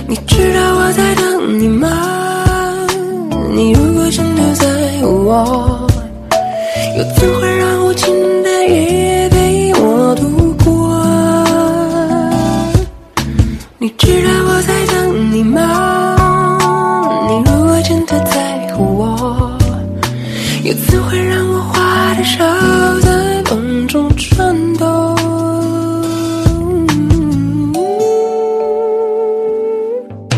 你知道我在等你吗？你如果真的在乎我，又怎会